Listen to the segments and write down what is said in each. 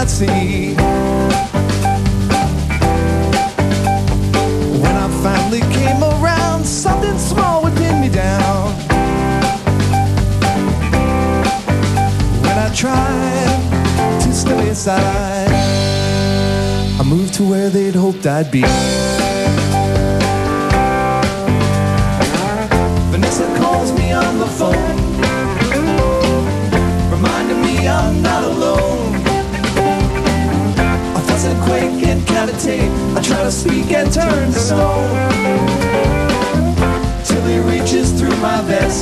not see. When I finally came around, something small would pin me down. When I tried to step aside, I moved to where they'd hoped I'd be. Vanessa calls me on the phone, reminding me I'm not alone. I fuss and quake and cogitate, I try to speak and turn to stone, till he reaches through my vest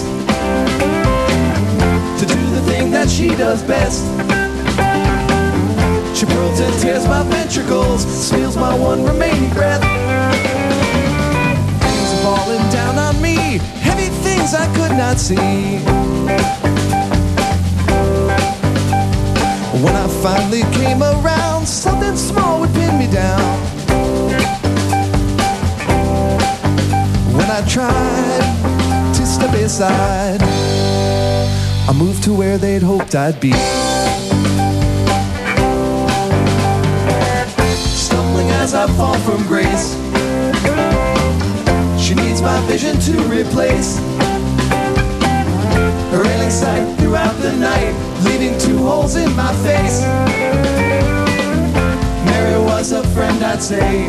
to do the thing that she does best. She probes and tears my ventricles, steals my one remaining breath. Things are falling down on me, heavy things I could not see. When I finally came around, something small would pin me down. When I tried to step aside, I moved to where they'd hoped I'd be. Stumbling as I fall from grace, she needs my vision to replace. Her ailing sight throughout the night, leaving 2 holes in my face. Mary was a friend, I'd say,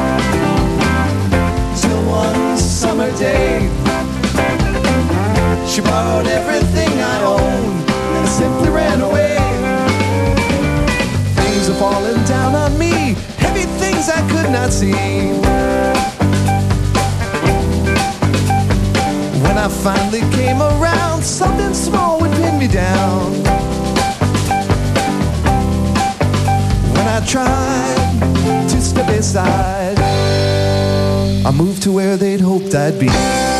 till one summer day. She borrowed everything I owned and simply ran away. Things are falling down on me, heavy things I could not see. When I finally came around, something small would pin me down. When I tried to step aside, I moved to where they'd hoped I'd be.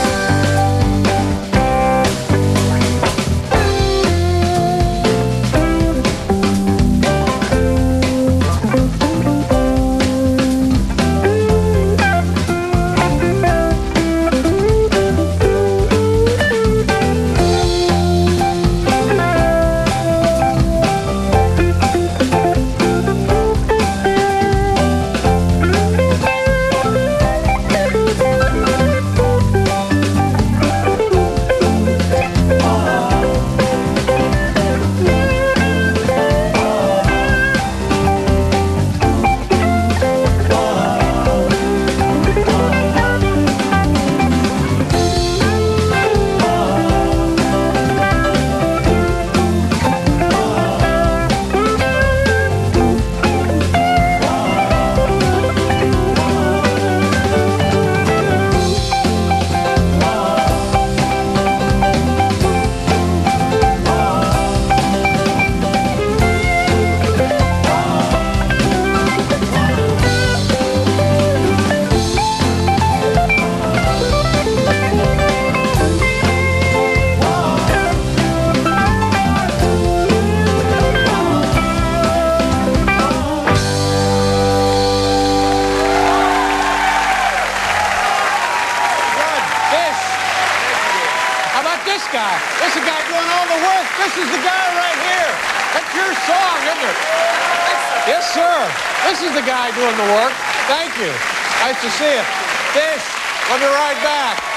This is the guy doing the work. Thank you. Nice to see you. Fish, we'll be right back.